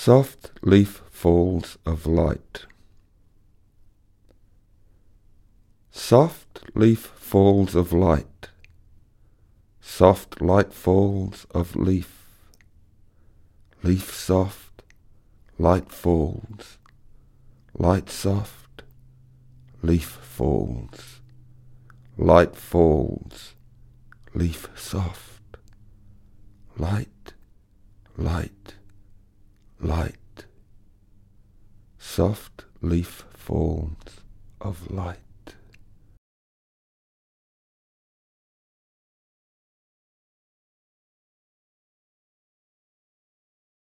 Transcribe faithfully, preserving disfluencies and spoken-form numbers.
Soft leaf falls of light. Soft leaf falls of light. Soft light falls of leaf. Leaf soft, light falls. Light soft, leaf falls. Light falls, leaf soft. Light, light, light. Soft leaf falls of light.